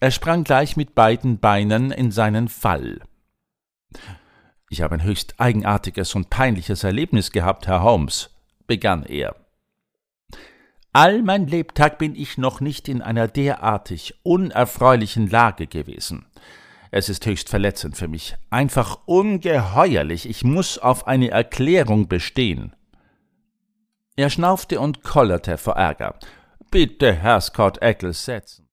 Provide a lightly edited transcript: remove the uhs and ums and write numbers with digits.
Er sprang gleich mit beiden Beinen in seinen Fall. »Ich habe ein höchst eigenartiges und peinliches Erlebnis gehabt, Herr Holmes«, begann er. »All mein Lebtag bin ich noch nicht in einer derartig unerfreulichen Lage gewesen. Es ist höchst verletzend für mich, einfach ungeheuerlich. Ich muß auf eine Erklärung bestehen.« Er schnaufte und kollerte vor Ärger. »Bitte, Herr Scott Eccles, setzen.«